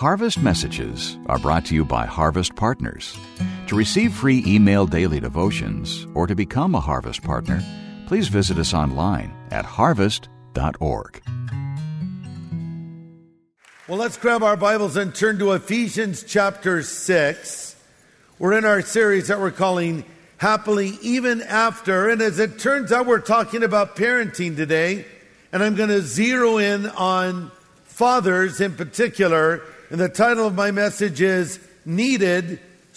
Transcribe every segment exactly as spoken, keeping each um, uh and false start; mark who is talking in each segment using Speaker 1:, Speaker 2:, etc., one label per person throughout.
Speaker 1: Harvest Messages are brought to you by Harvest Partners. To receive free email daily devotions or to become a Harvest Partner, please visit us online at harvest dot org.
Speaker 2: Well, let's grab our Bibles and turn to Ephesians chapter six. We're in our series that we're calling Happily Even After. And as it turns out, we're talking about parenting today. And I'm going to zero in on fathers in particular. And the title of my message is Needed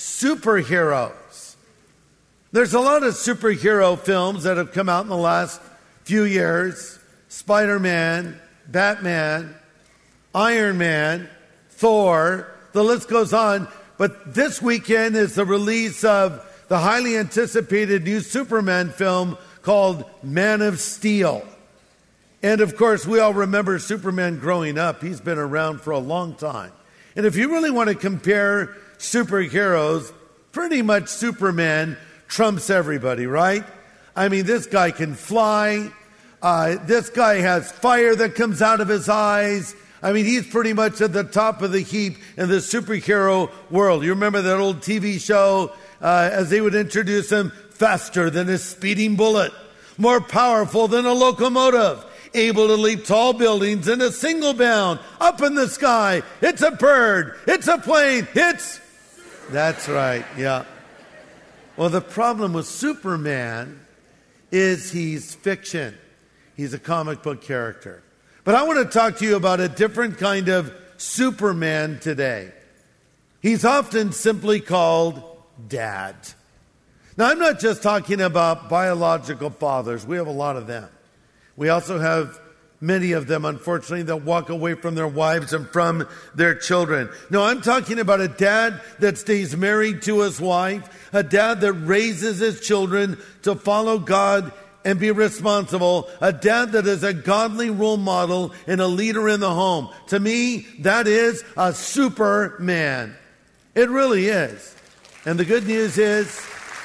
Speaker 2: Superheroes. There's a lot of superhero films that have come out in the last few years. Spider-Man, Batman, Iron Man, Thor, the list goes on. But this weekend is the release of the highly anticipated new Superman film called Man of Steel. And of course, we all remember Superman growing up. He's been around for a long time. And if you really want to compare superheroes, pretty much Superman trumps everybody, right? I mean, this guy can fly. Uh, this guy has fire that comes out of his eyes. I mean, he's pretty much at the top of the heap in the superhero world. You remember that old T V show, uh, as they would introduce him, faster than a speeding bullet, more powerful than a locomotive, able to leap tall buildings in a single bound, up in the sky. It's a bird. It's a plane. It's... That's right, yeah. Well, the problem with Superman is he's fiction. He's a comic book character. But I want to talk to you about a different kind of Superman today. He's often simply called Dad. Now, I'm not just talking about biological fathers. We have a lot of them. We also have many of them, unfortunately, that walk away from their wives and from their children. No, I'm talking about a dad that stays married to his wife, a dad that raises his children to follow God and be responsible, a dad that is a godly role model and a leader in the home. To me, that is a Superman. It really is. And the good news is,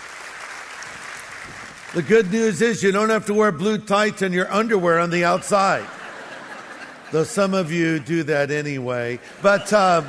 Speaker 2: the good news is you don't have to wear blue tights and your underwear on the outside. Though some of you do that anyway. But, uh,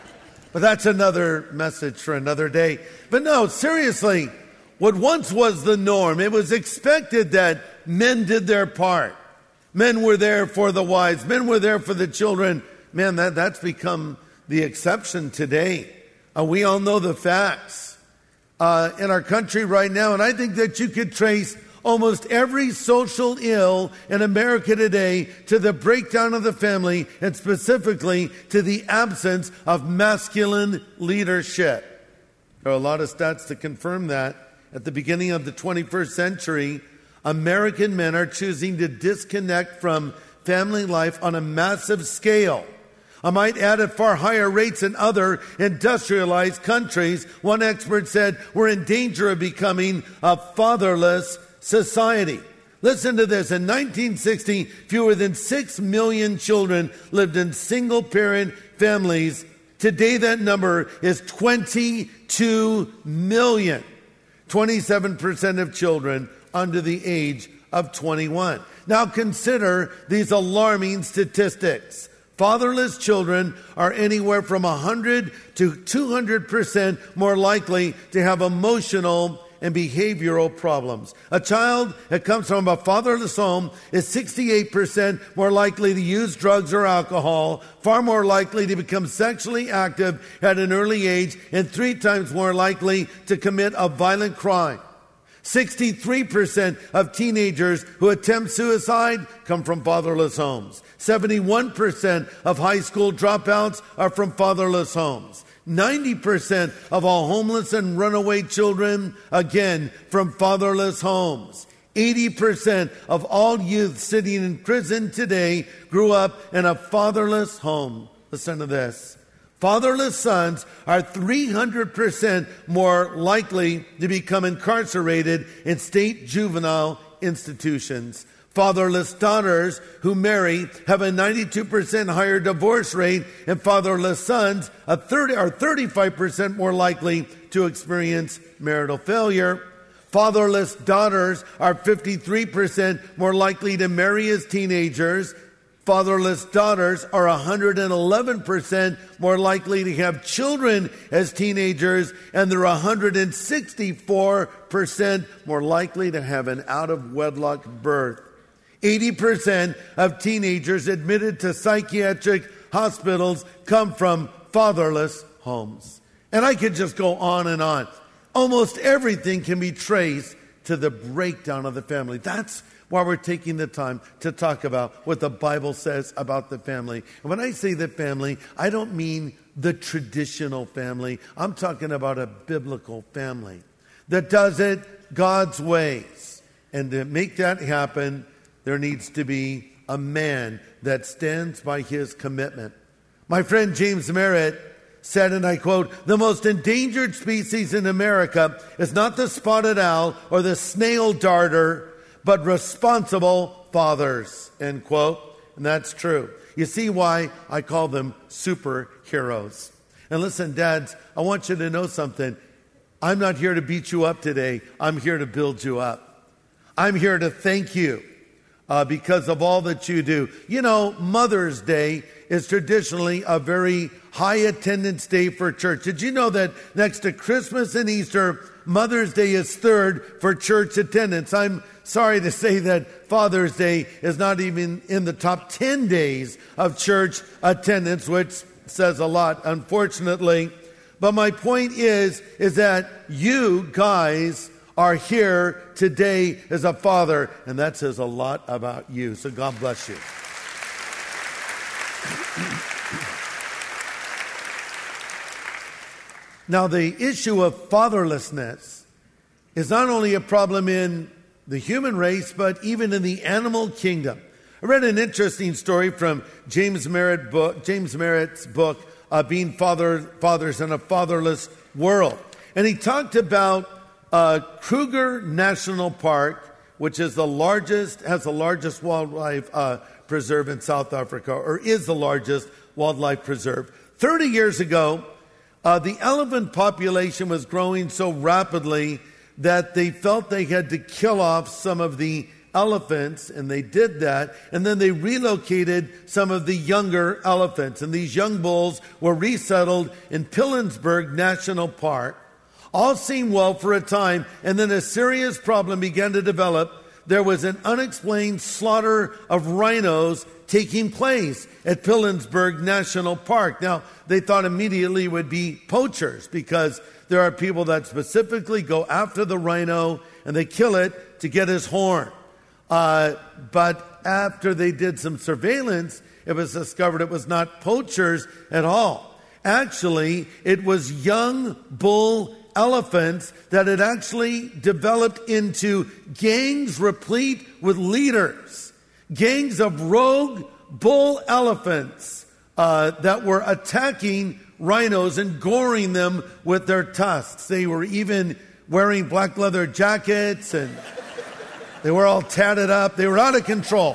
Speaker 2: but that's another message for another day. But no, seriously, what once was the norm, it was expected that men did their part. Men were there for the wives. Men were there for the children. Man, that, that's become the exception today. Uh, we all know the facts uh, in our country right now. And I think that you could trace almost every social ill in America today to the breakdown of the family and specifically to the absence of masculine leadership. There are a lot of stats to confirm that. At the beginning of the twenty-first century, American men are choosing to disconnect from family life on a massive scale. I might add at far higher rates than other industrialized countries. One expert said we're in danger of becoming a fatherless society. Listen to this. In nineteen sixty, fewer than six million children lived in single-parent families. Today, that number is twenty-two million. twenty-seven percent of children under the age of twenty-one. Now consider these alarming statistics. Fatherless children are anywhere from one hundred to two hundred percent more likely to have emotional and behavioral problems. A child that comes from a fatherless home is sixty-eight percent more likely to use drugs or alcohol, far more likely to become sexually active at an early age, and three times more likely to commit a violent crime. sixty-three percent of teenagers who attempt suicide come from fatherless homes. seventy-one percent of high school dropouts are from fatherless homes. ninety percent of all homeless and runaway children, again, from fatherless homes. eighty percent of all youth sitting in prison today grew up in a fatherless home. Listen to this. Fatherless sons are three hundred percent more likely to become incarcerated in state juvenile institutions. Fatherless daughters who marry have a ninety-two percent higher divorce rate, and fatherless sons are thirty-five percent more likely to experience marital failure. Fatherless daughters are fifty-three percent more likely to marry as teenagers. Fatherless daughters are one hundred eleven percent more likely to have children as teenagers, and they're one hundred sixty-four percent more likely to have an out-of-wedlock birth. eighty percent of teenagers admitted to psychiatric hospitals come from fatherless homes. And I could just go on and on. Almost everything can be traced to the breakdown of the family. That's why we're taking the time to talk about what the Bible says about the family. And when I say the family, I don't mean the traditional family. I'm talking about a biblical family that does it God's ways. And to make that happen, there needs to be a man that stands by his commitment. My friend James Merritt said, and I quote, "The most endangered species in America is not the spotted owl or the snail darter, but responsible fathers," end quote. And that's true. You see why I call them superheroes. And listen, dads, I want you to know something. I'm not here to beat you up today. I'm here to build you up. I'm here to thank you uh, because of all that you do. You know, Mother's Day is traditionally a very high attendance day for church. Did you know that next to Christmas and Easter, Mother's Day is third for church attendance? I'm sorry to say that Father's Day is not even in the top ten days of church attendance, which says a lot, unfortunately. But my point is, is that you guys are here today as a father, and that says a lot about you. So God bless you. Now, the issue of fatherlessness is not only a problem in the human race, but even in the animal kingdom. I read an interesting story from James Merritt book, James Merritt's book, uh, Being Father, Fathers in a Fatherless World. And he talked about uh, Kruger National Park, which is the largest, has the largest wildlife uh, preserve in South Africa, or is the largest wildlife preserve. thirty years ago, Uh, the elephant population was growing so rapidly that they felt they had to kill off some of the elephants, and they did that. And then they relocated some of the younger elephants, and these young bulls were resettled in Pilanesberg National Park. All seemed well for a time, and then a serious problem began to develop. There was an unexplained slaughter of rhinos taking place at Pilanesberg National Park. Now, they thought immediately it would be poachers, because there are people that specifically go after the rhino and they kill it to get his horn. Uh, but after they did some surveillance, it was discovered it was not poachers at all. Actually, it was young bull elephants that had actually developed into gangs replete with leaders. Gangs of rogue bull elephants uh, that were attacking rhinos and goring them with their tusks. They were even wearing black leather jackets, and they were all tatted up. They were out of control.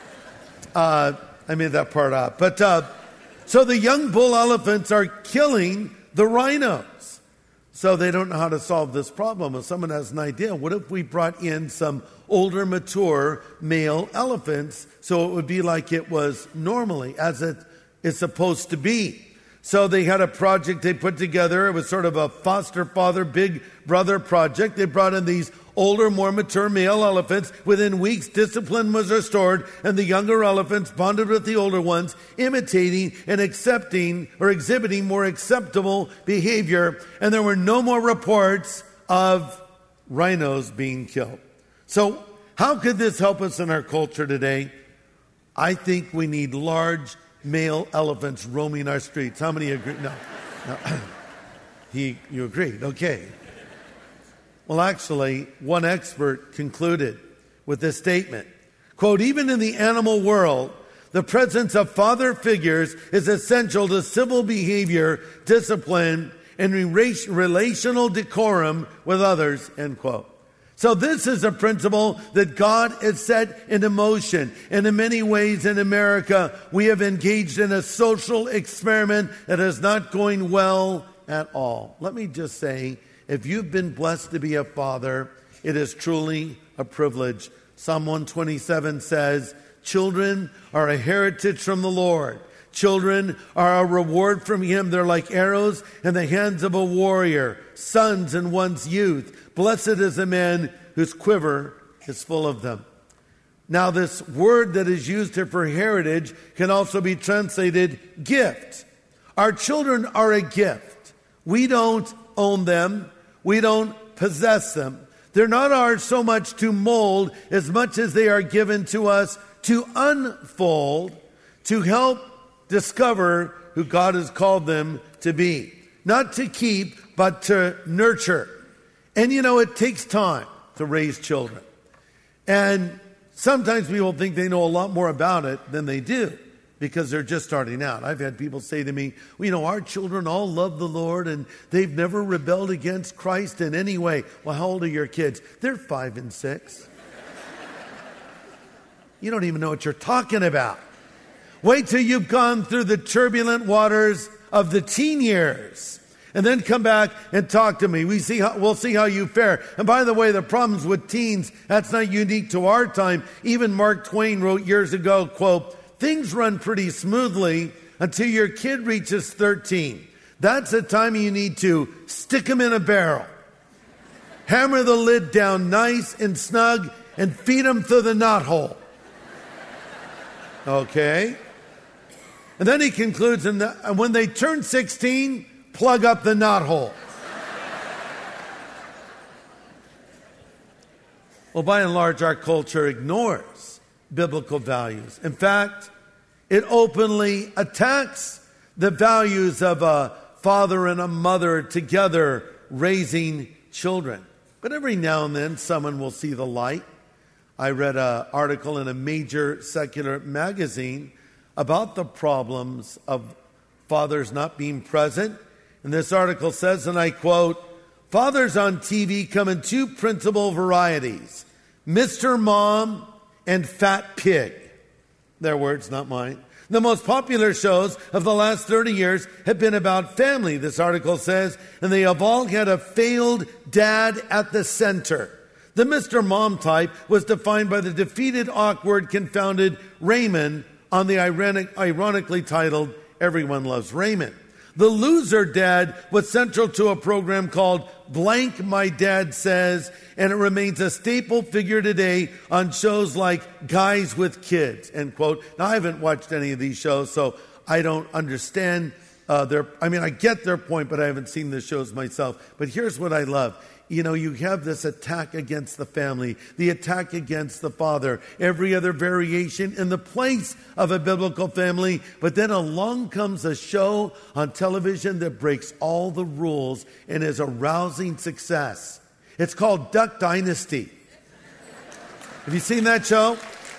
Speaker 2: Uh, I made that part up. But uh, so the young bull elephants are killing the rhinos. So they don't know how to solve this problem. If someone has an idea, what if we brought in some older, mature male elephants so it would be like it was normally, as it is supposed to be? So they had a project they put together. It was sort of a foster father, big brother project. They brought in these older, more mature male elephants. Within weeks, discipline was restored, and the younger elephants bonded with the older ones, imitating and accepting or exhibiting more acceptable behavior. And there were no more reports of rhinos being killed. So how could this help us in our culture today? I think we need large male elephants roaming our streets. How many agree? No. no. he, you agreed. Okay. Well, actually, one expert concluded with this statement, quote, "Even in the animal world, the presence of father figures is essential to civil behavior, discipline, and relational decorum with others," end quote. So this is a principle that God has set into motion. And in many ways in America, we have engaged in a social experiment that is not going well at all. Let me just say, if you've been blessed to be a father, it is truly a privilege. Psalm one twenty-seven says, children are a heritage from the Lord. Children are a reward from Him. They're like arrows in the hands of a warrior, sons in one's youth. Blessed is the man whose quiver is full of them. Now, this word that is used here for heritage can also be translated gift. Our children are a gift. We don't own them. We don't possess them. They're not ours so much to mold as much as they are given to us to unfold, to help discover who God has called them to be. Not to keep, but to nurture. And you know, it takes time to raise children. And sometimes people think they know a lot more about it than they do because they're just starting out. I've had people say to me, well, you know, our children all love the Lord and they've never rebelled against Christ in any way. Well, how old are your kids? They're five and six. You don't even know what you're talking about. Wait till you've gone through the turbulent waters of the teen years. And then come back and talk to me. We see how, we'll see how you fare. And by the way, the problems with teens, that's not unique to our time. Even Mark Twain wrote years ago, quote, things run pretty smoothly until your kid reaches thirteen. That's the time you need to stick them in a barrel. Hammer the lid down nice and snug and feed them through the knothole. Okay? And then he concludes, and the, when they turn sixteen, plug up the knothole. Well, by and large, our culture ignores biblical values. In fact, it openly attacks the values of a father and a mother together raising children. But every now and then, someone will see the light. I read an article in a major secular magazine about the problems of fathers not being present. And this article says, and I quote, fathers on T V come in two principal varieties, Mister Mom and Fat Pig. Their words, not mine. The most popular shows of the last thirty years have been about family, this article says, and they have all had a failed dad at the center. The Mister Mom type was defined by the defeated, awkward, confounded Raymond on the ironic, ironically titled Everyone Loves Raymond. The loser dad was central to a program called Blank My Dad Says, and it remains a staple figure today on shows like Guys with Kids, end quote. Now, I haven't watched any of these shows, so I don't understand uh, their, I mean, I get their point, but I haven't seen the shows myself. But here's what I love. You know, you have this attack against the family, the attack against the father, every other variation in the place of a biblical family. But then along comes a show on television that breaks all the rules and is a rousing success. It's called Duck Dynasty. Have you seen that show?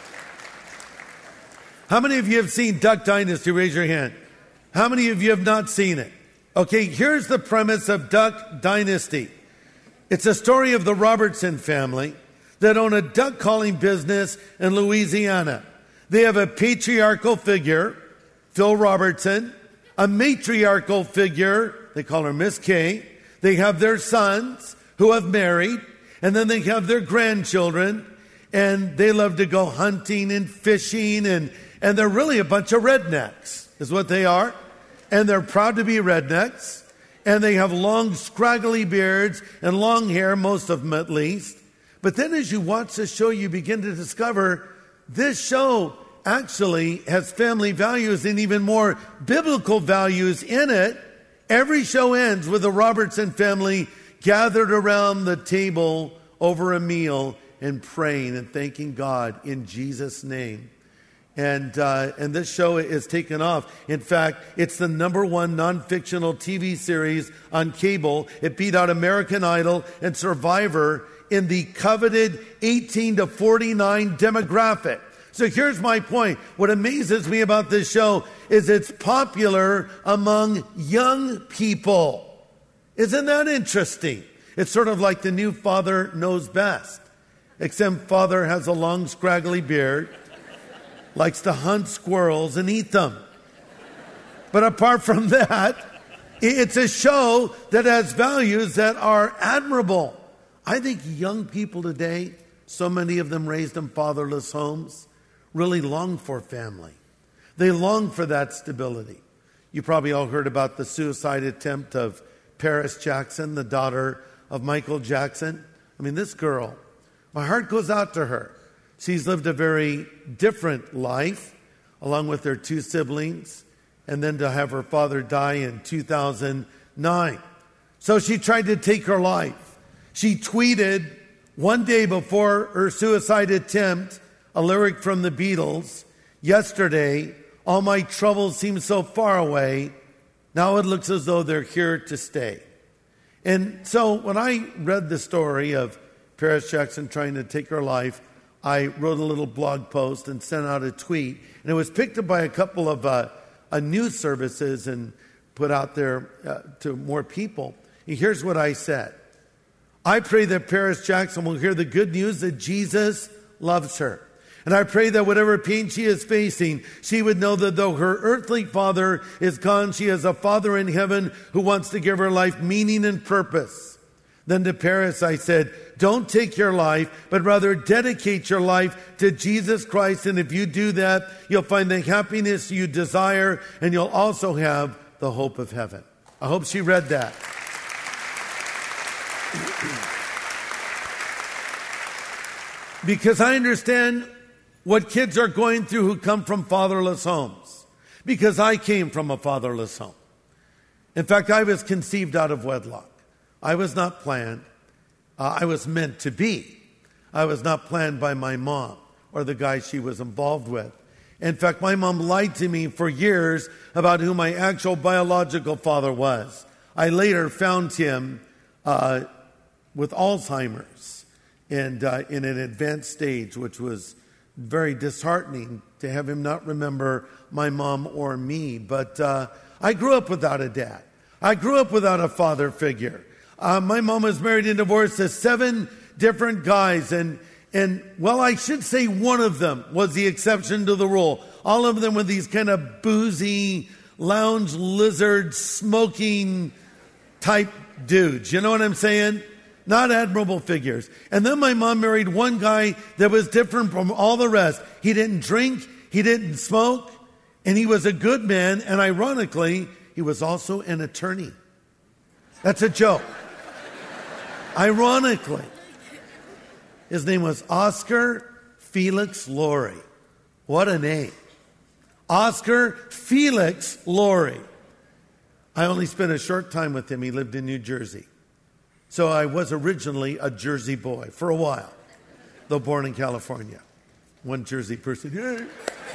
Speaker 2: How many of you have seen Duck Dynasty? Raise your hand. How many of you have not seen it? Okay, here's the premise of Duck Dynasty. It's a story of the Robertson family that own a duck calling business in Louisiana. They have a patriarchal figure, Phil Robertson, a matriarchal figure, they call her Miss Kay. They have their sons who have married, and then they have their grandchildren, and they love to go hunting and fishing, and, and they're really a bunch of rednecks, is what they are. And they're proud to be rednecks. And they have long, scraggly beards and long hair, most of them at least. But then as you watch the show, you begin to discover this show actually has family values and even more biblical values in it. Every show ends with the Robertson family gathered around the table over a meal and praying and thanking God in Jesus' name. And uh, and this show is taken off. In fact, it's the number one non-fictional T V series on cable. It beat out American Idol and Survivor in the coveted eighteen to forty-nine demographic. So here's my point. What amazes me about this show is it's popular among young people. Isn't that interesting? It's sort of like the new Father Knows Best, except Father has a long, scraggly beard, likes to hunt squirrels and eat them. But apart from that, it's a show that has values that are admirable. I think young people today, so many of them raised in fatherless homes, really long for family. They long for that stability. You probably all heard about the suicide attempt of Paris Jackson, the daughter of Michael Jackson. I mean, this girl, my heart goes out to her. She's lived a very different life, along with her two siblings, and then to have her father die in two thousand nine. So she tried to take her life. She tweeted one day before her suicide attempt a lyric from the Beatles, "Yesterday, all my troubles seem so far away. Now it looks as though they're here to stay." And so when I read the story of Paris Jackson trying to take her life, I wrote a little blog post and sent out a tweet. And it was picked up by a couple of uh, uh, news services and put out there uh, to more people. And here's what I said. I pray that Paris Jackson will hear the good news that Jesus loves her. And I pray that whatever pain she is facing, she would know that though her earthly father is gone, she has a Father in heaven who wants to give her life meaning and purpose. Then to Paris, I said, don't take your life, but rather dedicate your life to Jesus Christ. And if you do that, you'll find the happiness you desire, and you'll also have the hope of heaven. I hope she read that. Because I understand what kids are going through who come from fatherless homes. Because I came from a fatherless home. In fact, I was conceived out of wedlock. I was not planned. Uh, I was meant to be. I was not planned by my mom or the guy she was involved with. In fact, my mom lied to me for years about who my actual biological father was. I later found him uh, with Alzheimer's and uh, in an advanced stage, which was very disheartening to have him not remember my mom or me. But uh, I grew up without a dad. I grew up without a father figure. Uh, my mom was married and divorced to seven different guys. And, and, well, I should say one of them was the exception to the rule. All of them were these kind of boozy, lounge lizard, smoking type dudes. You know what I'm saying? Not admirable figures. And then my mom married one guy that was different from all the rest. He didn't drink, he didn't smoke, and he was a good man. And ironically, he was also an attorney. That's a joke. Ironically, his name was Oscar Felix Laurie. What a name. Oscar Felix Laurie. I only spent a short time with him. He lived in New Jersey. So I was originally a Jersey boy for a while, though born in California. One Jersey person, hey,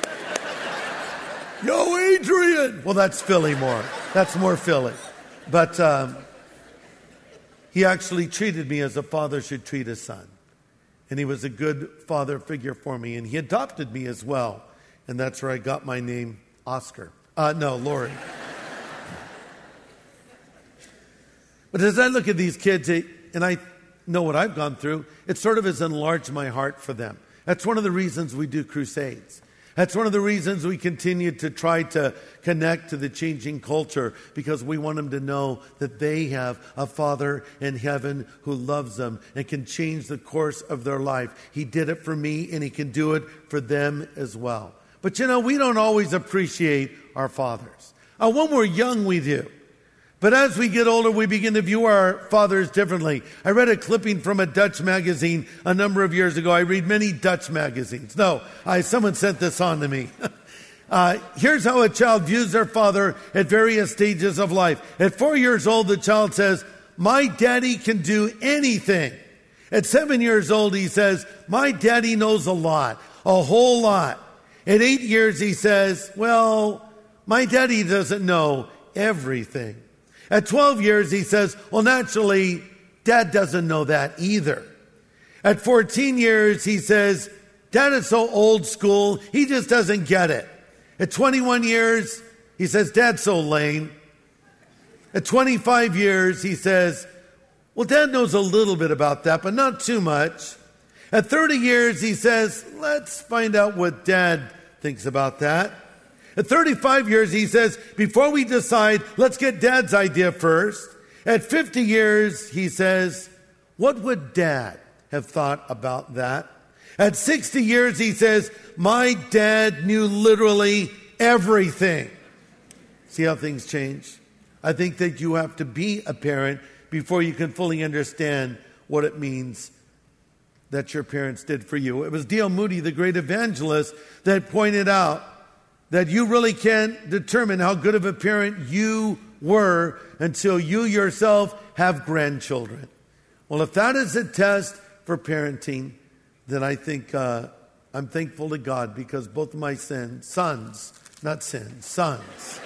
Speaker 2: yo, Adrian. Well, that's Philly more. That's more Philly. But um, he actually treated me as a father should treat a son. And he was a good father figure for me. And he adopted me as well. And that's where I got my name, Oscar. Uh, no, Laurie. But as I look at these kids, it, and I know what I've gone through, it sort of has enlarged my heart for them. That's one of the reasons we do crusades. That's one of the reasons we continue to try to connect to the changing culture, because we want them to know that they have a Father in heaven who loves them and can change the course of their life. He did it for me, and he can do it for them as well. But you know, we don't always appreciate our fathers. Uh, when we're young, we do. But as we get older, we begin to view our fathers differently. I read a clipping from a Dutch magazine a number of years ago. I read many Dutch magazines. No, I, someone sent this on to me. uh, here's how a child views their father at various stages of life. At four years old, the child says, "My daddy can do anything." At seven years old, he says, "My daddy knows a lot, a whole lot." At eight years, he says, "Well, my daddy doesn't know everything." At twelve years, he says, "Well, naturally, Dad doesn't know that either." At fourteen years, he says, "Dad is so old school, he just doesn't get it." At twenty-one years, he says, "Dad's so lame." At twenty-five years, he says, "Well, Dad knows a little bit about that, but not too much." At thirty years, he says, "Let's find out what Dad thinks about that." At thirty-five years, he says, "Before we decide, let's get Dad's idea first." At fifty years, he says, "What would Dad have thought about that?" At sixty years, he says, my dad knew literally everything. See how things change? I think that you have to be a parent before you can fully understand what it means that your parents did for you. It was D L Moody, the great evangelist, that pointed out that you really can't determine how good of a parent you were until you yourself have grandchildren. Well, if that is a test for parenting, then I think uh, I'm thankful to God, because both of my sins, sons, not sins, sons.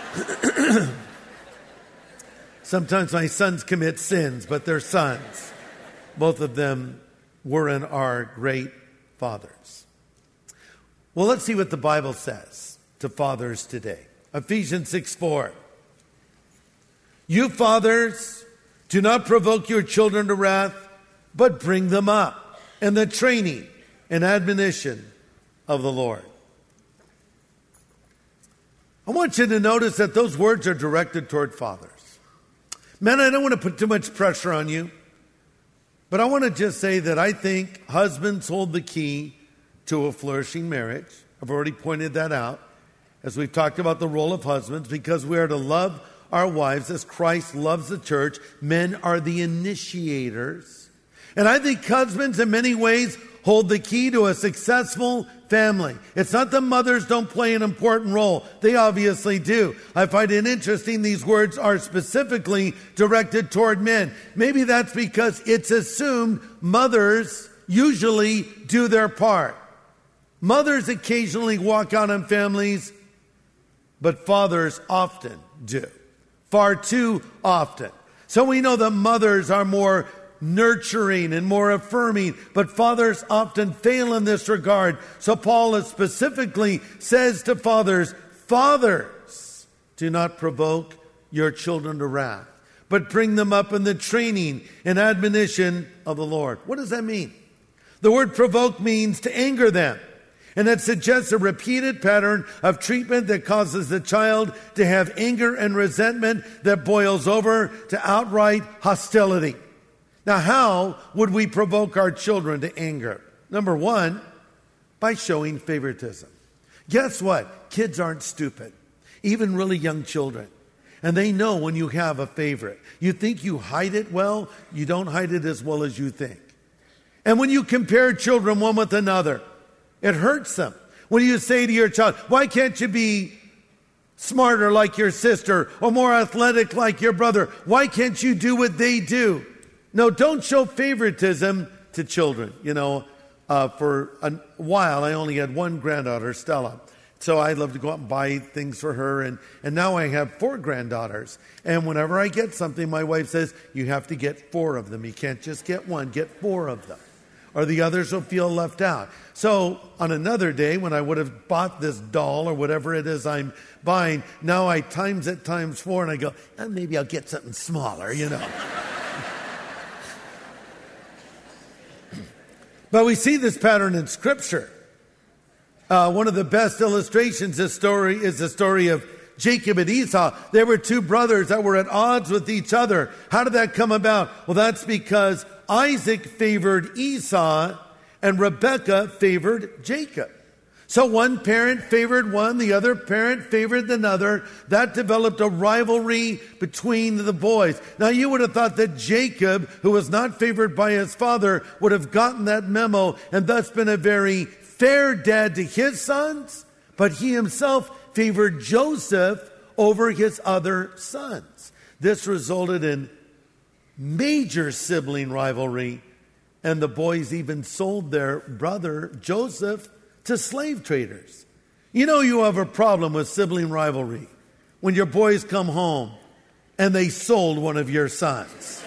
Speaker 2: Sometimes my sons commit sins, but they're sons. Both of them were and are great fathers. Well, let's see what the Bible says to fathers today. Ephesians six four. You fathers, do not provoke your children to wrath, but bring them up in the training and admonition of the Lord. I want you to notice that those words are directed toward fathers. Men, I don't want to put too much pressure on you, but I want to just say that I think husbands hold the key to a flourishing marriage. I've already pointed that out as we've talked about the role of husbands, because we are to love our wives as Christ loves the church. Men are the initiators. And I think husbands in many ways hold the key to a successful family. It's not that mothers don't play an important role. They obviously do. I find it interesting these words are specifically directed toward men. Maybe that's because it's assumed mothers usually do their part. Mothers occasionally walk out on families, but fathers often do. Far too often. So we know that mothers are more nurturing and more affirming, but fathers often fail in this regard. So Paul specifically says to fathers, fathers, do not provoke your children to wrath, but bring them up in the training and admonition of the Lord. What does that mean? The word provoke means to anger them. And that suggests a repeated pattern of treatment that causes the child to have anger and resentment that boils over to outright hostility. Now, how would we provoke our children to anger? Number one, by showing favoritism. Guess what? Kids aren't stupid, even really young children. And they know when you have a favorite. You think you hide it well, you don't hide it as well as you think. And when you compare children one with another, it hurts them. When you say to your child, why can't you be smarter like your sister or more athletic like your brother? Why can't you do what they do? No, don't show favoritism to children. You know, uh, for a while, I only had one granddaughter, Stella. So I love to go out and buy things for her. And, and now I have four granddaughters. And whenever I get something, my wife says, you have to get four of them. You can't just get one, get four of them, or the others will feel left out. So on another day, when I would have bought this doll or whatever it is I'm buying, now I times it times four, and I go, oh, maybe I'll get something smaller, you know. But we see this pattern in Scripture. Uh, one of the best illustrations of this story is the story of Jacob and Esau. They were two brothers that were at odds with each other. How did that come about? Well, that's because Isaac favored Esau and Rebekah favored Jacob. So one parent favored one, the other parent favored another. That developed a rivalry between the boys. Now you would have thought that Jacob, who was not favored by his father, would have gotten that memo and thus been a very fair dad to his sons, but he himself favored Joseph over his other sons. This resulted in major sibling rivalry, and the boys even sold their brother Joseph to slave traders. You know you have a problem with sibling rivalry when your boys come home and they sold one of your sons.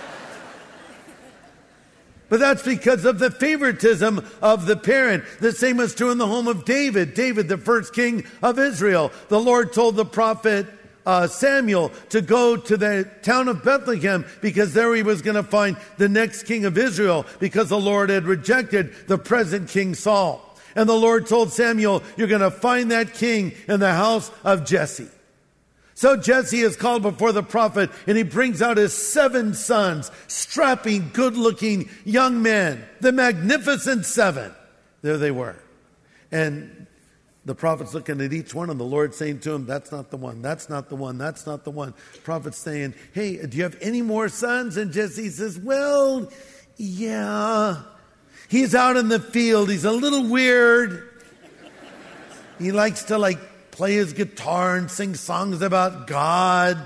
Speaker 2: But that's because of the favoritism of the parent. The same was true in the home of David. David, the first king of Israel. The Lord told the prophet uh, Samuel to go to the town of Bethlehem because there he was going to find the next king of Israel, because the Lord had rejected the present King Saul. And the Lord told Samuel, you're going to find that king in the house of Jesse. So Jesse is called before the prophet, and he brings out his seven sons, strapping, good-looking young men, the magnificent seven. There they were. And the prophet's looking at each one, and the Lord saying to him, that's not the one, that's not the one, that's not the one. The prophet's saying, hey, do you have any more sons? And Jesse says, well, yeah. He's out in the field. He's a little weird. He likes to like play his guitar and sing songs about God,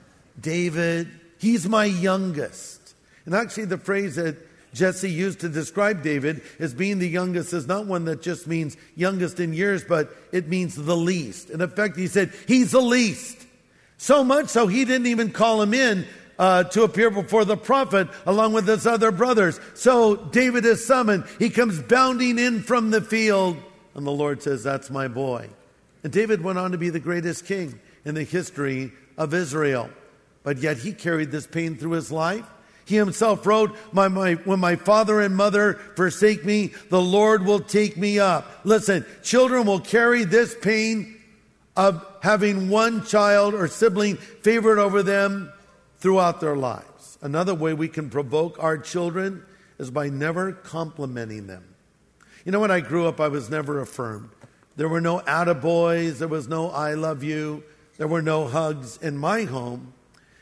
Speaker 2: David. He's my youngest. And actually the phrase that Jesse used to describe David as being the youngest is not one that just means youngest in years, but it means the least. In effect, he said, he's the least. So much so he didn't even call him in uh, to appear before the prophet along with his other brothers. So David is summoned. He comes bounding in from the field, and the Lord says, that's my boy. And David went on to be the greatest king in the history of Israel. But yet he carried this pain through his life. He himself wrote, my, my, when my father and mother forsake me, the Lord will take me up. Listen, children will carry this pain of having one child or sibling favored over them throughout their lives. Another way we can provoke our children is by never complimenting them. You know, when I grew up, I was never affirmed. There were no attaboys. There was no I love you. There were no hugs in my home.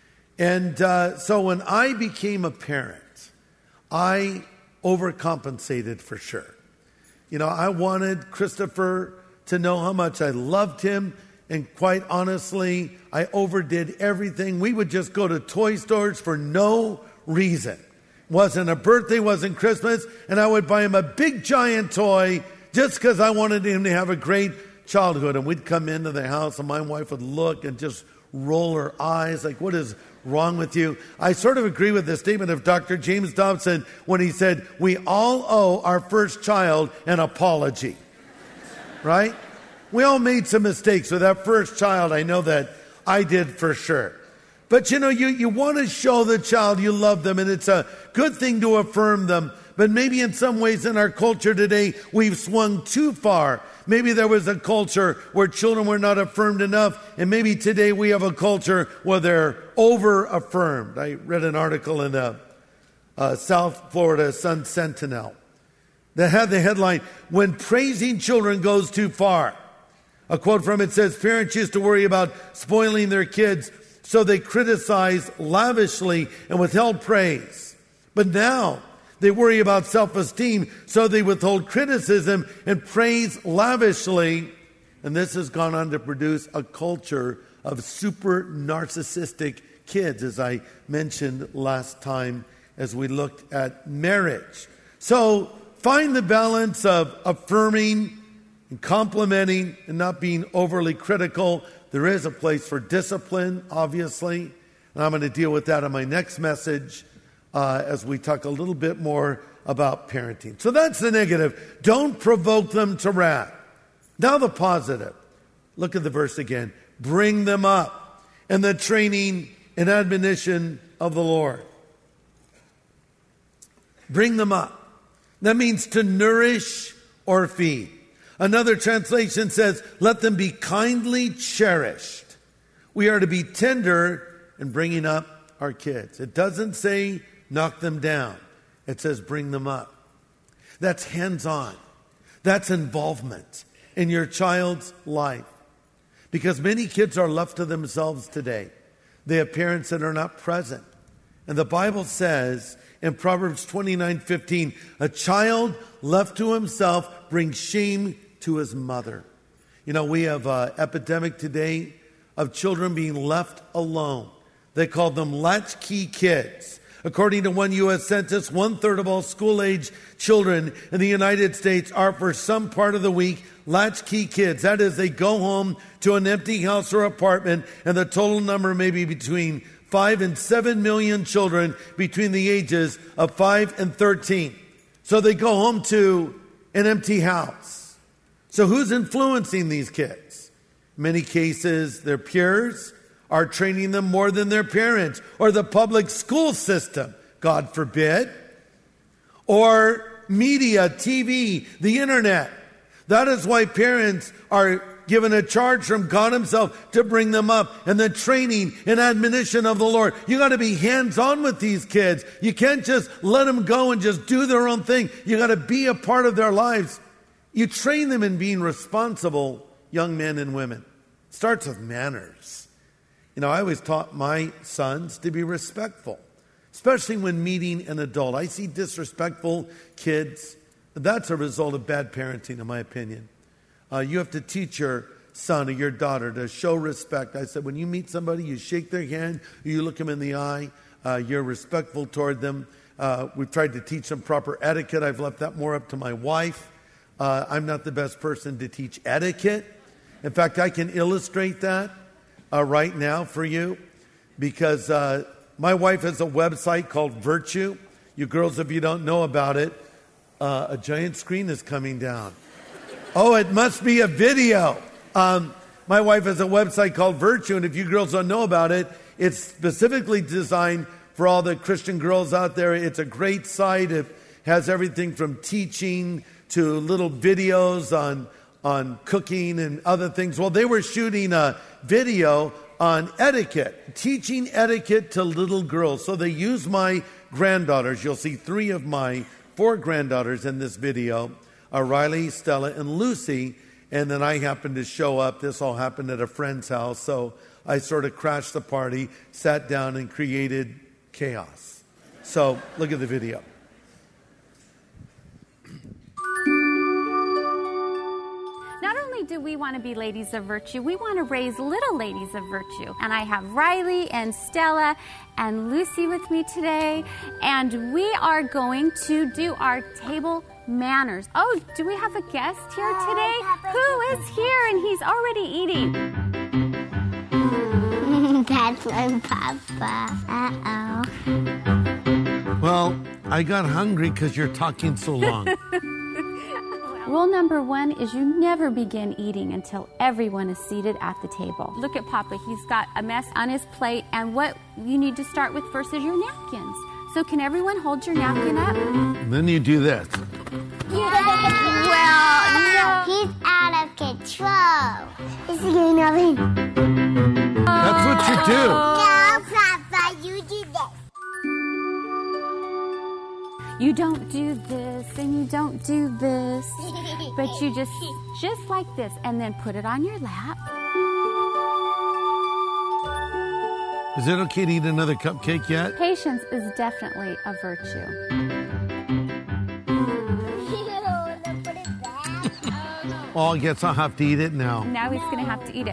Speaker 2: And uh, so when I became a parent, I overcompensated for sure. You know, I wanted Christopher to know how much I loved him. And quite honestly, I overdid everything. We would just go to toy stores for no reason. Wasn't a birthday, wasn't Christmas. And I would buy him a big giant toy just because I wanted him to have a great childhood. And we'd come into the house and my wife would look and just roll her eyes like, what is wrong with you? I sort of agree with the statement of Doctor James Dobson when he said, we all owe our first child an apology. Right? We all made some mistakes with that first child. I know that I did for sure. But you know, you, you want to show the child you love them, and it's a good thing to affirm them. But maybe in some ways in our culture today, we've swung too far. Maybe there was a culture where children were not affirmed enough, and maybe today we have a culture where they're over-affirmed. I read an article in the uh, South Florida Sun-Sentinel that had the headline, "When Praising Children Goes Too Far." A quote from it says, parents used to worry about spoiling their kids, so they criticized lavishly and withheld praise. But now they worry about self-esteem, so they withhold criticism and praise lavishly. And this has gone on to produce a culture of super narcissistic kids, as I mentioned last time as we looked at marriage. So find the balance of affirming and complimenting and not being overly critical. There is a place for discipline, obviously. And I'm going to deal with that in my next message uh, as we talk a little bit more about parenting. So that's the negative. Don't provoke them to wrath. Now the positive. Look at the verse again. Bring them up in the training and admonition of the Lord. Bring them up. That means to nourish or feed. Another translation says, let them be kindly cherished. We are to be tender in bringing up our kids. It doesn't say knock them down. It says bring them up. That's hands-on. That's involvement in your child's life. Because many kids are left to themselves today. They have parents that are not present. And the Bible says in Proverbs twenty-nine fifteen, a child left to himself brings shame to his mother. You know, we have an epidemic today of children being left alone. They call them latchkey kids. According to one U S census, one third of all school-age children in the United States are for some part of the week latchkey kids. That is, they go home to an empty house or apartment, and the total number may be between five and seven million children between the ages of five and thirteen. So they go home to an empty house. So who's influencing these kids? In many cases, their peers are training them more than their parents, or the public school system, God forbid, or media, T V, the internet. That is why parents are given a charge from God himself to bring them up, and the training and admonition of the Lord. You got to be hands-on with these kids. You can't just let them go and just do their own thing. You got to be a part of their lives. You train them in being responsible young men and women. It starts with manners. You know, I always taught my sons to be respectful, especially when meeting an adult. I see disrespectful kids. That's a result of bad parenting, in my opinion. Uh, you have to teach your son or your daughter to show respect. I said, when you meet somebody, you shake their hand, you look them in the eye, uh, you're respectful toward them. Uh, we've tried to teach them proper etiquette. I've left that more up to my wife. Uh, I'm not the best person to teach etiquette. In fact, I can illustrate that uh, right now for you because uh, my wife has a website called Virtue. You girls, if you don't know about it, uh, a giant screen is coming down. Oh, it must be a video. Um, my wife has a website called Virtue, and if you girls don't know about it, it's specifically designed for all the Christian girls out there. It's a great site. It has everything from teaching to little videos on on cooking and other things. Well, they were shooting a video on etiquette, teaching etiquette to little girls. So they used my granddaughters. You'll see three of my four granddaughters in this video, uh, Riley, Stella, and Lucy. And then I happened to show up. This all happened at a friend's house. So I sort of crashed the party, sat down, and created chaos. So look at the video.
Speaker 3: Do we want to be ladies of virtue? We want to raise little ladies of virtue. And I have Riley and Stella and Lucy with me today. And we are going to do our table manners. Oh, do we have a guest here today? Who is here? And he's already eating.
Speaker 4: That's my Papa. Uh-oh.
Speaker 2: Well, I got hungry because you're talking so long.
Speaker 3: Rule number one is you never begin eating until everyone is seated at the table. Look at Papa. He's got a mess on his plate, and what you need to start with first is your napkins. So can everyone hold your napkin up?
Speaker 2: And then you do this.
Speaker 3: Well, no.
Speaker 4: He's out of control. Is he getting nothing?
Speaker 2: That's what you do.
Speaker 4: No, Papa, you do this.
Speaker 3: You don't do this, and you don't do this, but you just, just like this, and then put it on your lap.
Speaker 2: Is it okay to eat another cupcake yet?
Speaker 3: Patience is definitely a virtue.
Speaker 2: Oh, I guess I'll have to eat it now.
Speaker 3: Now he's going to have to eat it.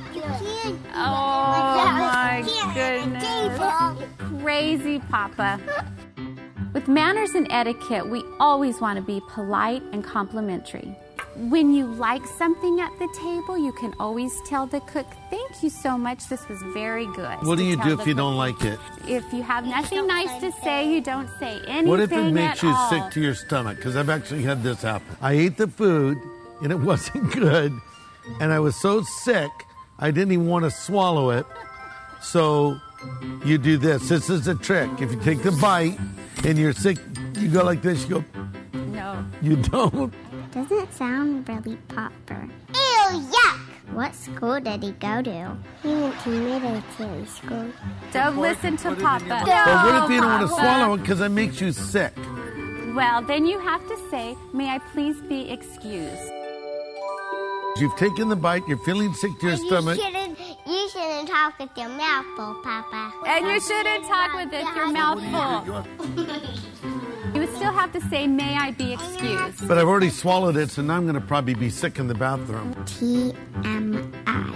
Speaker 3: Oh, my goodness. Crazy Papa. With manners and etiquette, we always want to be polite and complimentary. When you like something at the table, you can always tell the cook, thank you so much, this was very good.
Speaker 2: What do you do if you don't like it?
Speaker 3: If you have nothing nice to say, you don't say anything.
Speaker 2: What if it makes you
Speaker 3: all.
Speaker 2: sick to your stomach? Because I've actually had this happen. I ate the food, and it wasn't good, and I was so sick, I didn't even want to swallow it. So you do this. This is a trick. If you take the bite, and you're sick, you go like this, you go...
Speaker 3: No.
Speaker 2: You don't?
Speaker 4: Doesn't sound really proper. Ew, yuck! What school did he go to? He went to military school.
Speaker 3: Don't listen to Papa. No,
Speaker 2: But what if you don't want to
Speaker 3: Papa.
Speaker 2: swallow it because it makes you sick?
Speaker 3: Well, then you have to say, may I please be excused?
Speaker 2: You've taken the bite, you're feeling sick to your
Speaker 4: And
Speaker 2: stomach.
Speaker 4: You shouldn't, you shouldn't talk with your mouth full, Papa.
Speaker 3: And you shouldn't talk with it, your mouth full. You would still have to say, may I be excused?
Speaker 2: But I've already swallowed it, so now I'm going to probably be sick in the bathroom.
Speaker 4: T M I.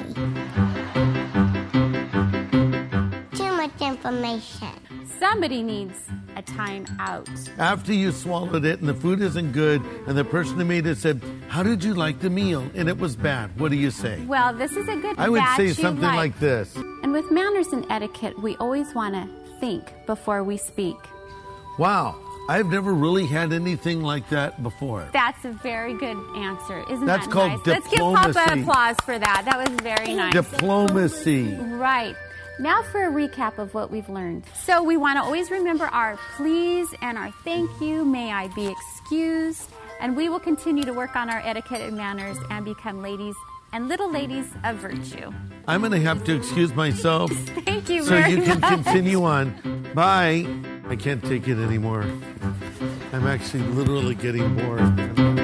Speaker 4: Too much information.
Speaker 3: Somebody needs a time out.
Speaker 2: After you swallowed it and the food isn't good, and the person who made it said, how did you like the meal? And it was bad. What do you say?
Speaker 3: Well, this is a good
Speaker 2: I would
Speaker 3: that
Speaker 2: say
Speaker 3: you
Speaker 2: something
Speaker 3: like.
Speaker 2: like this.
Speaker 3: And with manners and etiquette, we always want to think before we speak.
Speaker 2: Wow, I've never really had anything like that before.
Speaker 3: That's a very good answer. Isn't
Speaker 2: That's
Speaker 3: that
Speaker 2: called
Speaker 3: nice? Let's give Papa
Speaker 2: diplomacy.
Speaker 3: applause for that. That was very nice.
Speaker 2: Diplomacy.
Speaker 3: Right. Now for a recap of what we've learned. So we want to always remember our please and our thank you. May I be excused? And we will continue to work on our etiquette and manners and become ladies and little ladies of virtue.
Speaker 2: I'm going to have to excuse myself.
Speaker 3: Thank you
Speaker 2: so
Speaker 3: very
Speaker 2: you can
Speaker 3: much.
Speaker 2: continue on. Bye. I can't take it anymore. I'm actually literally getting bored.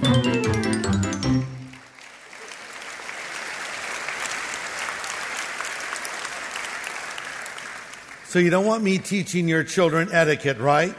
Speaker 2: So you don't want me teaching your children etiquette, right?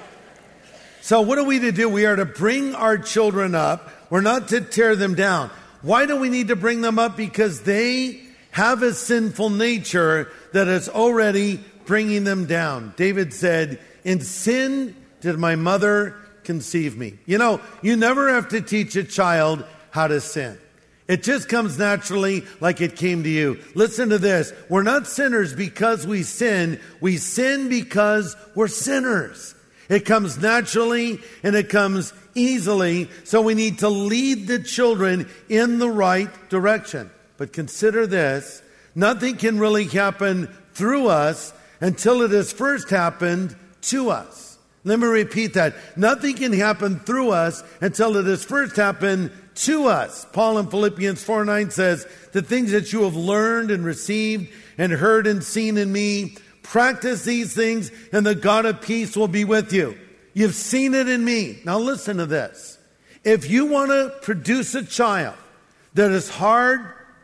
Speaker 2: So what are we to do? We are to bring our children up. We're not to tear them down. Why do we need to bring them up? Because they have a sinful nature that is already bringing them down. David said, "In sin did my mother conceive me." You know, you never have to teach a child how to sin. It just comes naturally like it came to you. Listen to this. We're not sinners because we sin. We sin because we're sinners. It comes naturally and it comes easily. So we need to lead the children in the right direction. But consider this. Nothing can really happen through us until it has first happened to us. Let me repeat that. Nothing can happen through us until it has first happened to us. Paul in Philippians four nine says, "The things that you have learned and received and heard and seen in me, practice these things and the God of peace will be with you." You've seen it in me. Now listen to this. If you want to produce a child that is hard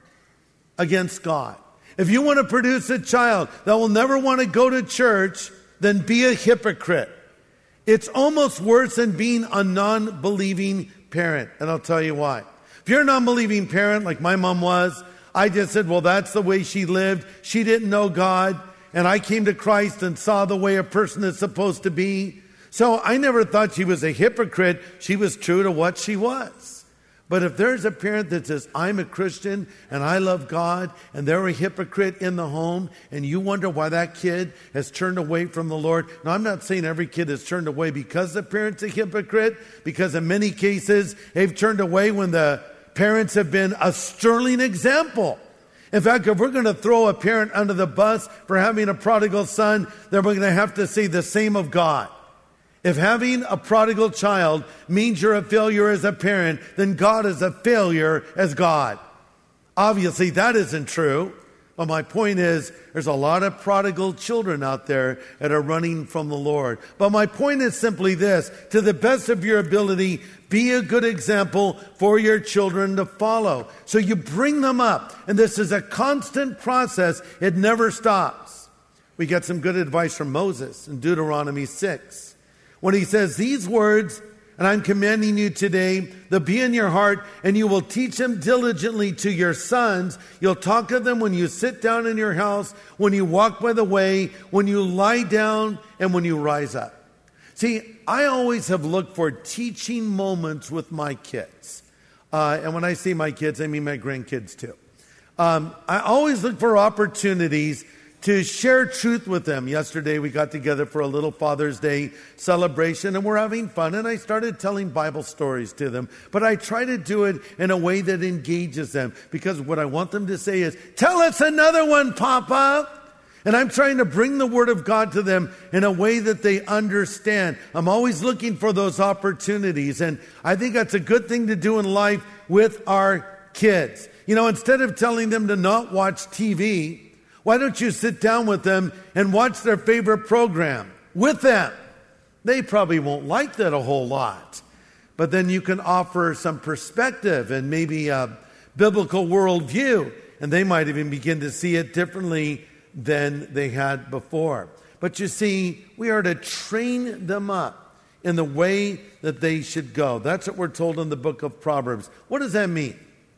Speaker 2: against God, if you want to produce a child that will never want to go to church, then be a hypocrite. It's almost worse than being a non-believing parent. And I'll tell you why. If you're a non-believing parent like my mom was, I just said, well, that's the way she lived. She didn't know God. And I came to Christ and saw the way a person is supposed to be. So I never thought she was a hypocrite. She was true to what she was. But if there's a parent that says, I'm a Christian and I love God, and they're a hypocrite in the home, and you wonder why that kid has turned away from the Lord. Now, I'm not saying every kid has turned away because the parent's a hypocrite, because in many cases, they've turned away when the parents have been a sterling example. In fact, if we're going to throw a parent under the bus for having a prodigal son, then we're going to have to say the same of God. If having a prodigal child means you're a failure as a parent, then God is a failure as God. Obviously, that isn't true. But my point is, there's a lot of prodigal children out there that are running from the Lord. But my point is simply this. To the best of your ability, be a good example for your children to follow. So you bring them up. And this is a constant process. It never stops. We get some good advice from Moses in Deuteronomy six. When he says these words, and I'm commanding you today, they'll be in your heart, and you will teach them diligently to your sons. You'll talk of them when you sit down in your house, when you walk by the way, when you lie down, and when you rise up. See, I always have looked for teaching moments with my kids. Uh, and when I say my kids, I mean my grandkids too. Um, I always look for opportunities to share truth with them. Yesterday we got together for a little Father's Day celebration and we're having fun, and I started telling Bible stories to them. But I try to do it in a way that engages them, because what I want them to say is, tell us another one, Papa. And I'm trying to bring the Word of God to them in a way that they understand. I'm always looking for those opportunities, and I think that's a good thing to do in life with our kids. You know, instead of telling them to not watch T V, why don't you sit down with them and watch their favorite program with them? They probably won't like that a whole lot. But then you can offer some perspective and maybe a biblical worldview, and they might even begin to see it differently than they had before. But you see, we are to train them up in the way that they should go. That's what we're told in the book of Proverbs. What does that mean?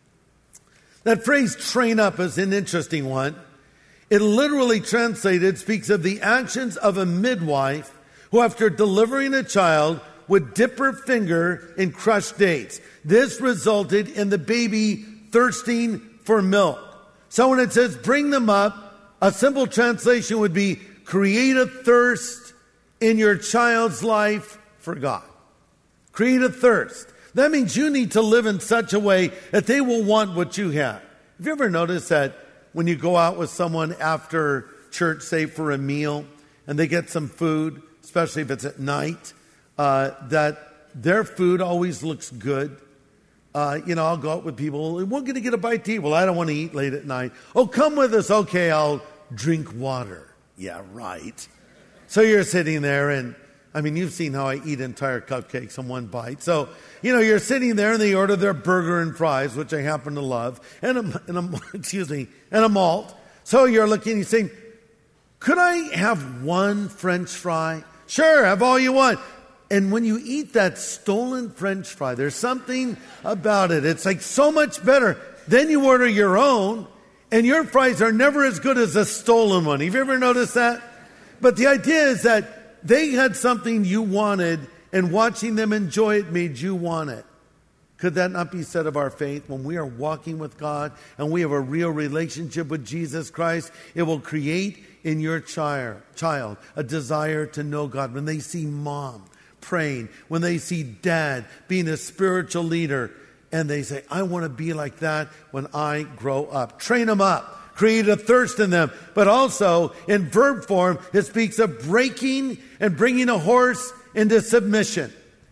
Speaker 2: That phrase, train up, is an interesting one. It literally translated speaks of the actions of a midwife who, after delivering a child, would dip her finger in crushed dates. This resulted in the baby thirsting for milk. So when it says bring them up, a simple translation would be create a thirst in your child's life for God. Create a thirst. That means you need to live in such a way that they will want what you have. Have you ever noticed that when you go out with someone after church, say for a meal, and they get some food, especially if it's at night, uh, that their food always looks good? Uh, you know, I'll go out with people. We're going to get a bite to eat. Well, I don't want to eat late at night. Oh, come with us. Okay, I'll drink water. Yeah, right. So you're sitting there and, I mean, you've seen how I eat entire cupcakes in one bite. So, you know, you're sitting there and they order their burger and fries, which I happen to love, and a, and a excuse me, and a malt. So you're looking, you're saying, could I have one French fry? Sure, have all you want. And when you eat that stolen French fry, there's something about it. It's like so much better. Then you order your own, and your fries are never as good as a stolen one. Have you ever noticed that? But the idea is that they had something you wanted, and watching them enjoy it made you want it. Could that not be said of our faith? When we are walking with God and we have a real relationship with Jesus Christ, it will create in your child, child a desire to know God. When they see mom praying, when they see dad being a spiritual leader, and they say, I want to be like that when I grow up. Train them up. Create a thirst in them. But also, in verb form, it speaks of breaking and bringing a horse into submission.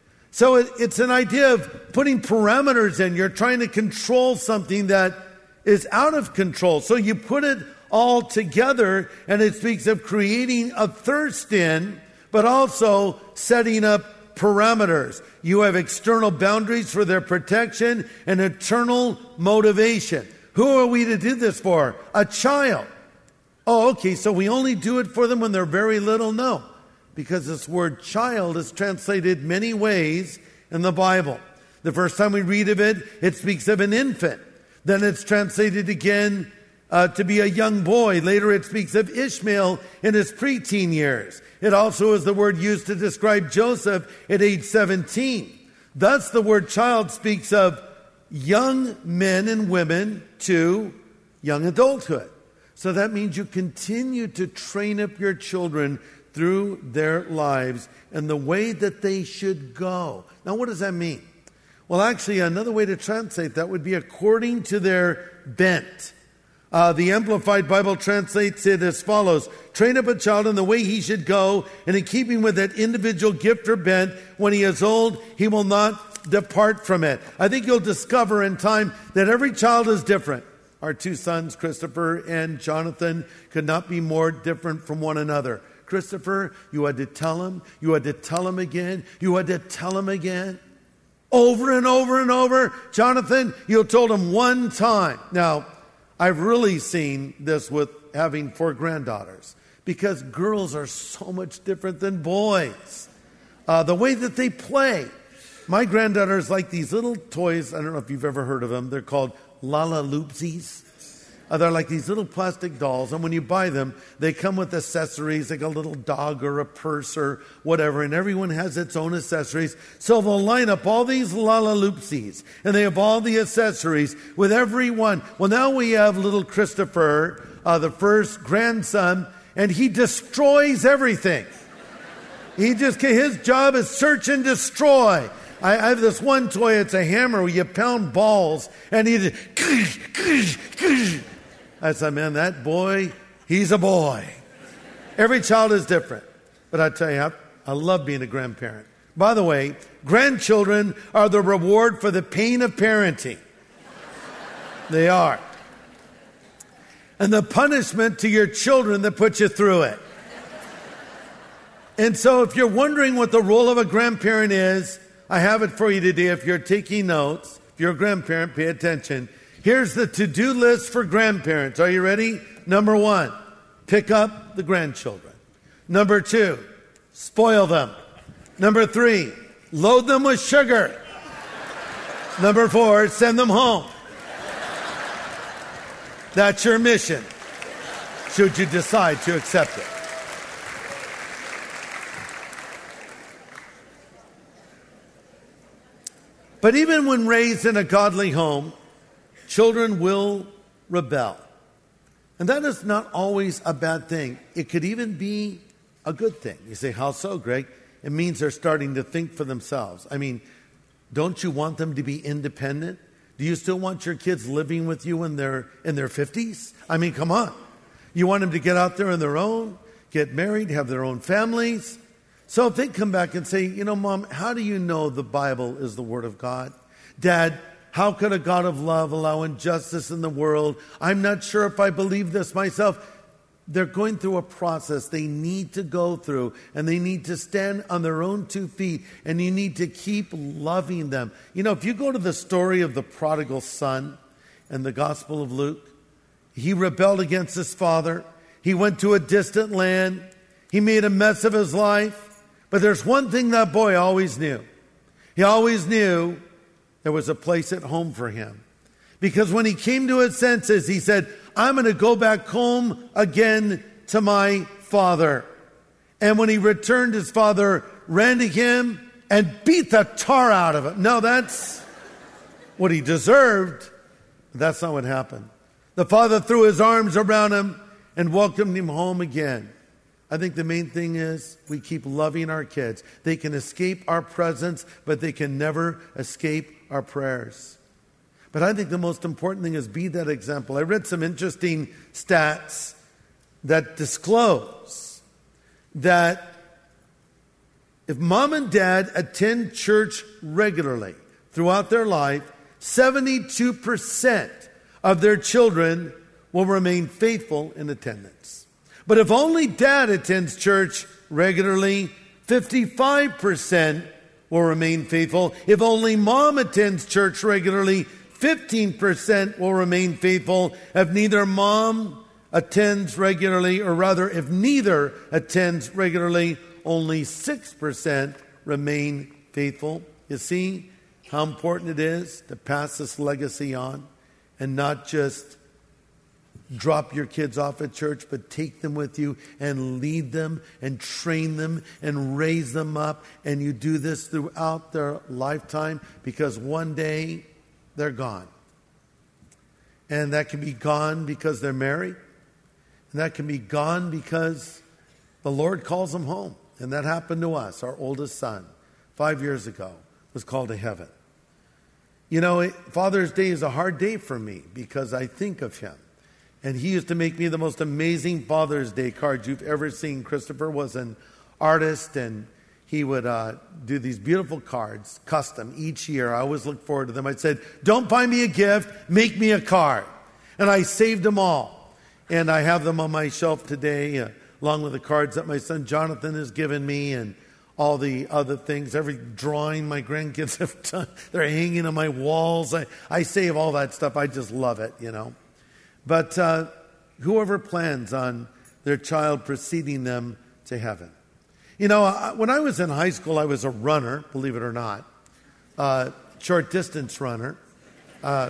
Speaker 2: So it, it's an idea of putting parameters in. You're trying to control something that is out of control. So you put it all together, and it speaks of creating a thirst in, but also setting up parameters. You have external boundaries for their protection and internal motivation. Who are we to do this for? A child. Oh, okay, so we only do it for them when they're very little? No, because this word child is translated many ways in the Bible. The first time we read of it, it speaks of an infant. Then it's translated again uh, to be a young boy. Later it speaks of Ishmael in his preteen years. It also is the word used to describe Joseph at age seventeen. Thus the word child speaks of young men and women to young adulthood. So that means you continue to train up your children through their lives and the way that they should go. Now, what does that mean? Well, actually, another way to translate that would be according to their bent. Uh, the Amplified Bible translates it as follows. Train up a child in the way he should go, and in keeping with that individual gift or bent, when he is old, he will not depart from it. I think you'll discover in time that every child is different. Our two sons, Christopher and Jonathan, could not be more different from one another. Christopher, you had to tell him, you had to tell him again, you had to tell him again, over and over and over. Jonathan, you told him one time. Now, I've really seen this with having four granddaughters, because girls are so much different than boys. Uh, the way that they play. My granddaughters like these little toys. I don't know if you've ever heard of them. They're called Lalaloopsies. Uh, they're like these little plastic dolls, and when you buy them, they come with accessories, like a little dog or a purse or whatever, and everyone has its own accessories. So they'll line up all these Lalaloopsies, and they have all the accessories with every one. Well, now we have little Christopher, uh, the first grandson, and he destroys everything. He just, his job is search and destroy. I, I have this one toy, it's a hammer where you pound balls, and he just, I said, man, that boy, he's a boy. Every child is different. But I tell you, I, I love being a grandparent. By the way, grandchildren are the reward for the pain of parenting. They are. And the punishment to your children that put you through it. And so if you're wondering what the role of a grandparent is, I have it for you today. If you're taking notes, if you're a grandparent, pay attention. Here's the to-do list for grandparents. Are you ready? Number one, pick up the grandchildren. Number two, spoil them. Number three, load them with sugar. Number four, send them home. That's your mission, should you decide to accept it. But even when raised in a godly home, children will rebel. And that is not always a bad thing. It could even be a good thing. You say, how so, Greg? It means they're starting to think for themselves. I mean, don't you want them to be independent? Do you still want your kids living with you when they're in their fifties? I mean, come on. You want them to get out there on their own, get married, have their own families. So if they come back and say, you know, Mom, how do you know the Bible is the Word of God? Dad, How could a God of love allow injustice in the world? I'm not sure if I believe this myself. They're going through a process they need to go through, and they need to stand on their own two feet, and you need to keep loving them. You know, if you go to the story of the prodigal son in the Gospel of Luke, he rebelled against his father. He went to a distant land. He made a mess of his life. But there's one thing that boy always knew. He always knew there was a place at home for him. Because when he came to his senses, he said, I'm going to go back home again to my father. And when he returned, his father ran to him and beat the tar out of him. No, that's what he deserved. But that's not what happened. The father threw his arms around him and welcomed him home again. I think the main thing is we keep loving our kids. They can escape our presence, but they can never escape our prayers. But I think the most important thing is be that example. I read some interesting stats that disclose that if mom and dad attend church regularly throughout their life, seventy-two percent of their children will remain faithful in attendance. But if only dad attends church regularly, fifty-five percent will remain faithful. If only mom attends church regularly, fifteen percent will remain faithful. If neither mom attends regularly, or rather, if neither attends regularly, only six percent remain faithful. You see how important it is to pass this legacy on and not just drop your kids off at church, but take them with you and lead them and train them and raise them up. And you do this throughout their lifetime, because one day they're gone. And that can be gone because they're married. And that can be gone because the Lord calls them home. And that happened to us. Our oldest son, five years ago, was called to heaven. You know, Father's Day is a hard day for me because I think of him. And he used to make me the most amazing Father's Day cards you've ever seen. Christopher was an artist, and he would uh, do these beautiful cards, custom, each year. I always look forward to them. I said, don't buy me a gift, make me a card. And I saved them all. And I have them on my shelf today, uh, along with the cards that my son Jonathan has given me and all the other things, every drawing my grandkids have done. They're hanging on my walls. I, I save all that stuff. I just love it, you know. But uh, whoever plans on their child preceding them to heaven. You know, I, when I was in high school, I was a runner, believe it or not, uh, short distance runner. Uh,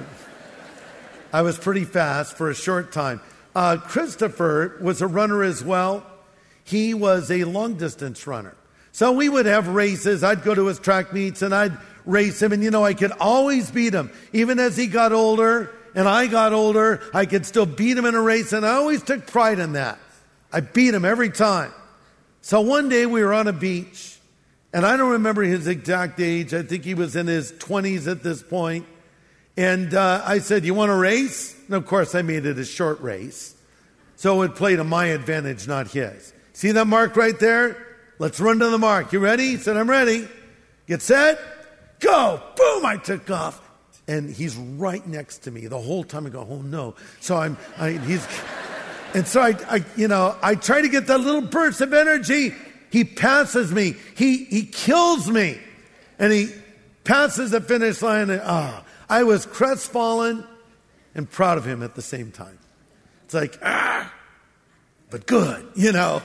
Speaker 2: I was pretty fast for a short time. Uh, Christopher was a runner as well. He was a long distance runner. So we would have races. I'd go to his track meets and I'd race him. And, you know, I could always beat him. Even as he got older and I got older, I could still beat him in a race. And I always took pride in that. I beat him every time. So one day we were on a beach. And I don't remember his exact age. I think he was in his twenties at this point. And uh, I said, you want to race? And of course I made it a short race. So it played to my advantage, not his. See that mark right there? Let's run to the mark. You ready? He said, I'm ready. Get set. Go. Boom. I took off. And he's right next to me the whole time. I go, oh no. So I'm, I, he's, and so I, I, you know, I try to get that little burst of energy. He passes me. He, he kills me. And he passes the finish line. And, oh, I was crestfallen and proud of him at the same time. It's like, ah, but good, you know.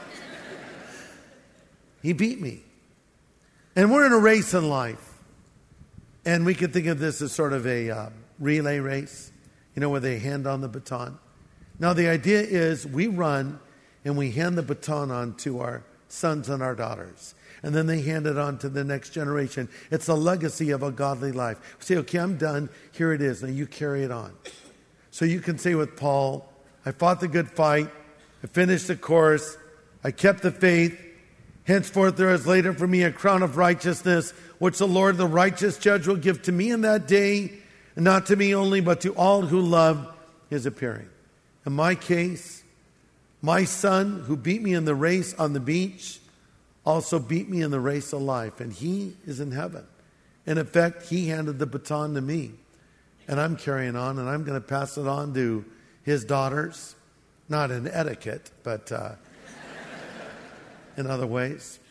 Speaker 2: He beat me. And we're in a race in life. And we could think of this as sort of a uh, relay race, you know, where they hand on the baton. Now, the idea is we run and we hand the baton on to our sons and our daughters. And then they hand it on to the next generation. It's a legacy of a godly life. We say, okay, I'm done. Here it is. Now you carry it on. So you can say with Paul, I fought the good fight. I finished the course. I kept the faith. Henceforth there is laid up for me a crown of righteousness, which the Lord, the righteous judge, will give to me in that day, and not to me only, but to all who love his appearing. In my case, my son, who beat me in the race on the beach, also beat me in the race of life, and he is in heaven. In effect, he handed the baton to me. And I'm carrying on, and I'm going to pass it on to his daughters. Not in etiquette, but uh, in other ways.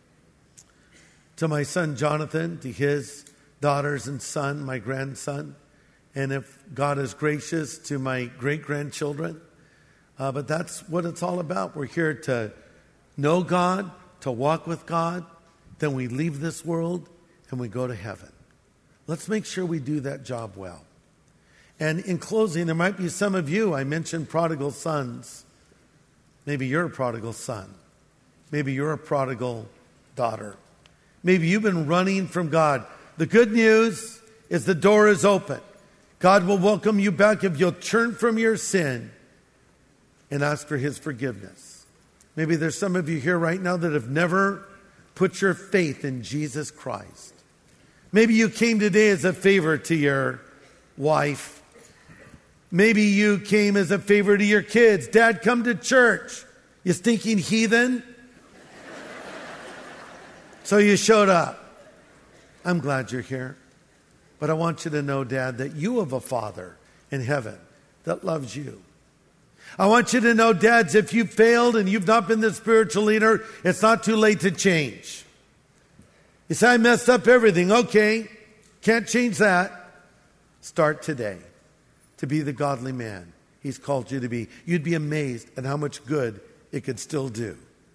Speaker 2: To my son Jonathan, to his daughters and son, my grandson. And if God is gracious, to my great-grandchildren. Uh, but that's what it's all about. We're here to know God, to walk with God. Then we leave this world and we go to heaven. Let's make sure we do that job well. And in closing, there might be some of you, I mentioned prodigal sons. Maybe you're a prodigal son. Maybe you're a prodigal daughter. Maybe you've been running from God. The good news is the door is open. God will welcome you back if you'll turn from your sin and ask for his forgiveness. Maybe there's some of you here right now that have never put your faith in Jesus Christ. Maybe you came today as a favor to your wife. Maybe you came as a favor to your kids. Dad, come to church. You stinking heathen. So you showed up. I'm glad you're here. But I want you to know, Dad, that you have a Father in heaven that loves you. I want you to know, dads, if you've failed and you've not been the spiritual leader, it's not too late to change. You say, I messed up everything. Okay, can't change that. Start today to be the godly man he's called you to be. You'd be amazed at how much good it could still do.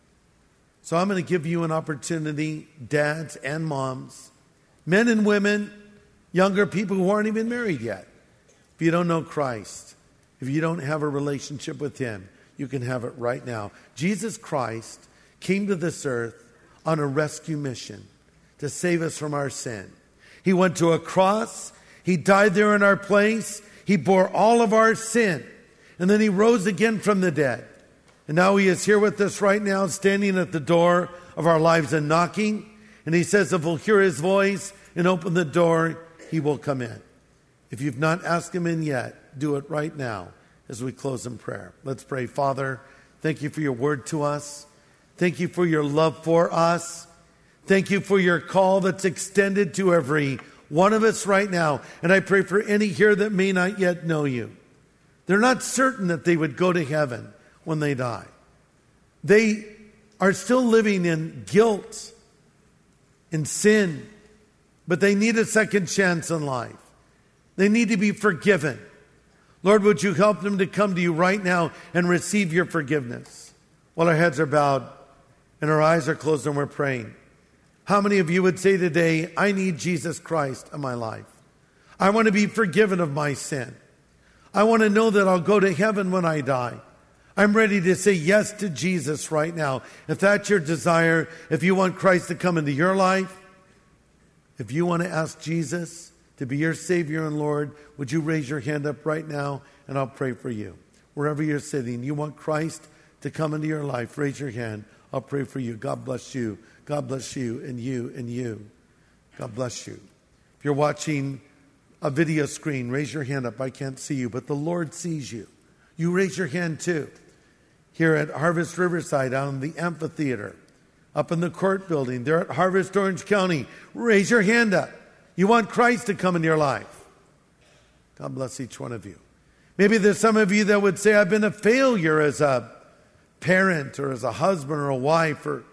Speaker 2: So I'm going to give you an opportunity, dads and moms, men and women, younger people who aren't even married yet. If you don't know Christ, if you don't have a relationship with him, you can have it right now. Jesus Christ came to this earth on a rescue mission to save us from our sin. He went to a cross. He died there in our place. He bore all of our sin. And then he rose again from the dead. And now he is here with us right now, standing at the door of our lives and knocking. And he says if we'll hear his voice and open the door, he will come in. If you've not asked him in yet, do it right now as we close in prayer. Let's pray. Father, thank you for your word to us. Thank you for your love for us. Thank you for your call that's extended to every one of us right now. And I pray for any here that may not yet know you. They're not certain that they would go to heaven when they die. They are still living in guilt and sin, but they need a second chance in life. They need to be forgiven. Lord, would you help them to come to you right now and receive your forgiveness? While our heads are bowed and our eyes are closed and we're praying, how many of you would say today, I need Jesus Christ in my life? I want to be forgiven of my sin. I want to know that I'll go to heaven when I die. I'm ready to say yes to Jesus right now. If that's your desire, if you want Christ to come into your life, if you want to ask Jesus to be your Savior and Lord, would you raise your hand up right now and I'll pray for you. Wherever you're sitting, you want Christ to come into your life, raise your hand. I'll pray for you. God bless you. God bless you and you and you. God bless you. If you're watching a video screen, raise your hand up. I can't see you, but the Lord sees you. You raise your hand too. Here at Harvest Riverside, out in the amphitheater, up in the court building, there at Harvest Orange County, raise your hand up. You want Christ to come into your life. God bless each one of you. Maybe there's some of you that would say, I've been a failure as a parent or as a husband or a wife or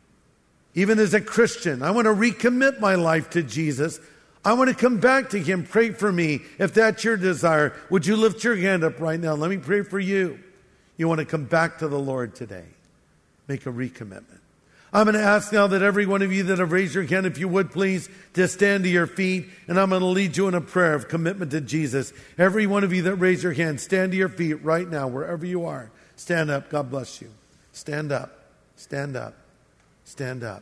Speaker 2: even as a Christian. I want to recommit my life to Jesus. I want to come back to him. Pray for me. If that's your desire, would you lift your hand up right now? Let me pray for you. You want to come back to the Lord today. Make a recommitment. I'm going to ask now that every one of you that have raised your hand, if you would please, to stand to your feet. And I'm going to lead you in a prayer of commitment to Jesus. Every one of you that raised your hand, stand to your feet right now, wherever you are. Stand up. God bless you. Stand up. Stand up. Stand up.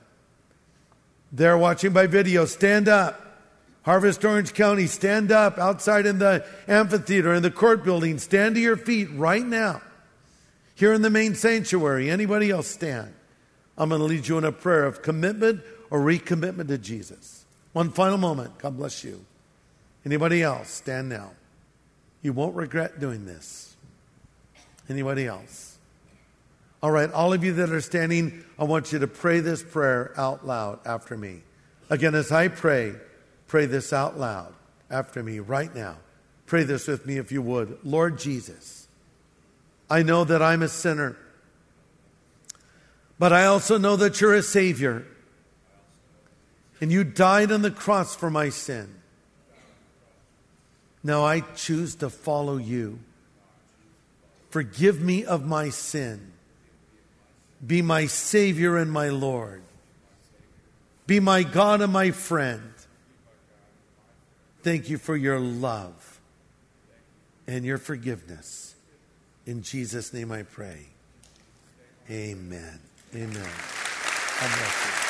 Speaker 2: They're watching by video. Stand up. Harvest Orange County, stand up outside in the amphitheater, in the court building. Stand to your feet right now. Here in the main sanctuary, anybody else stand. I'm going to lead you in a prayer of commitment or recommitment to Jesus. One final moment. God bless you. Anybody else? Stand now. You won't regret doing this. Anybody else? All right, all of you that are standing, I want you to pray this prayer out loud after me. Again, as I pray, pray this out loud after me right now. Pray this with me if you would. Lord Jesus, I know that I'm a sinner, but I also know that you're a Savior, and you died on the cross for my sin. Now I choose to follow you. Forgive me of my sin. Be my Savior and my Lord. Be my God and my friend. Thank you for your love and your forgiveness. In Jesus' name I pray. Amen. Amen. God bless you.